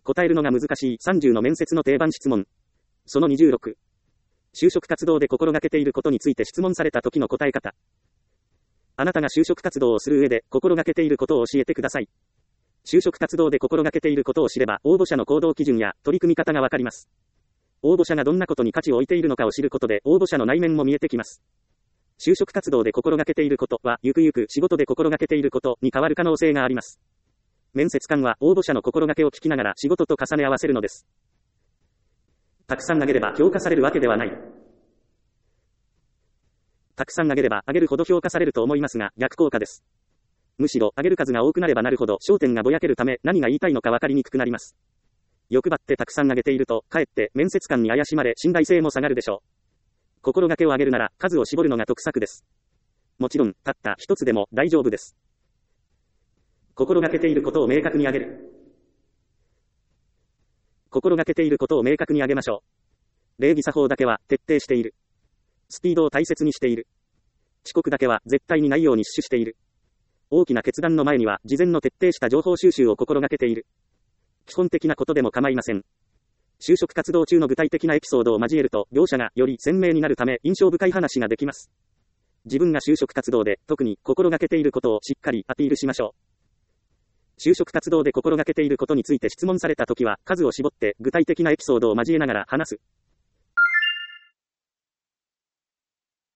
答えるのが難しい30の面接の定番質問。その26。就職活動で心がけていることについて質問された時の答え方。あなたが就職活動をする上で心がけていることを教えてください。就職活動で心がけていることを知れば、応募者の行動基準や取り組み方がわかります。応募者がどんなことに価値を置いているのかを知ることで、応募者の内面も見えてきます。就職活動で心がけていることは、ゆくゆく仕事で心がけていることに変わる可能性があります。面接官は応募者の心がけを聞きながら仕事と重ね合わせるのです。たくさん投げれば評価されるわけではない。たくさん投げれば上げるほど評価されると思いますが、逆効果です。むしろ上げる数が多くなればなるほど焦点がぼやけるため、何が言いたいのか分かりにくくなります。欲張ってたくさん投げていると、かえって面接官に怪しまれ信頼性も下がるでしょう。心がけを上げるなら数を絞るのが得策です。もちろん、たった一つでも大丈夫です。心がけていることを明確に上げる。心がけていることを明確に上げましょう。礼儀作法だけは徹底している。スピードを大切にしている。遅刻だけは絶対にないように死守している。大きな決断の前には事前の徹底した情報収集を心がけている。基本的なことでも構いません。就職活動中の具体的なエピソードを交えると、描写がより鮮明になるため印象深い話ができます。自分が就職活動で特に心がけていることをしっかりアピールしましょう。就職活動で心がけていることについて質問されたときは、数を絞って具体的なエピソードを交えながら話す。